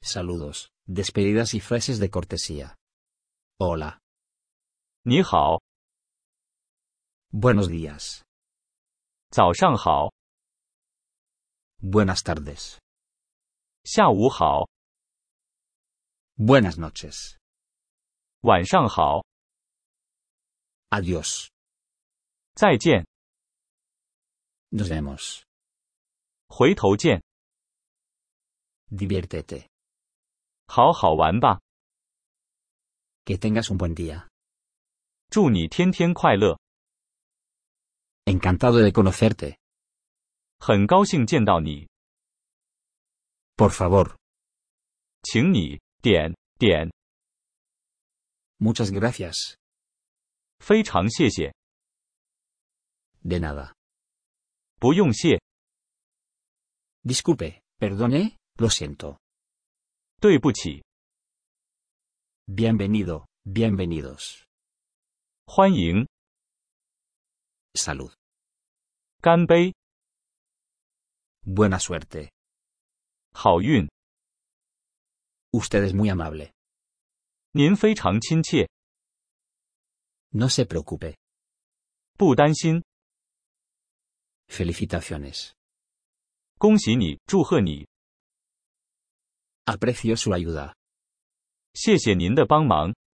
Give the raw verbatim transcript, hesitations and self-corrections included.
Saludos, despedidas y frases de cortesía. Hola. 你好， Buenos días. 早上好， Buenas tardes. 下午好， Buenas noches. 晚上好， Adiós. 再见， Nos vemos. 回头见， Diviértete. 好好玩吧， Que tengas un buen día. 祝你天天快乐， Encantado de conocerte. 很高兴见到你， Por favor. 请你点点， Muchas gracias. 非常谢谢， De nada. 不用谢， Disculpe, perdone, lo siento. 对不起， Bienvenido, bienvenidos. 欢迎， Salud. 干杯， Buena suerte. 好运， Usted es muy amable. 您非常亲切， No se preocupe. 不担心， Felicitaciones. 恭喜你，祝贺你， Aprecio su ayuda. 谢谢您的帮忙。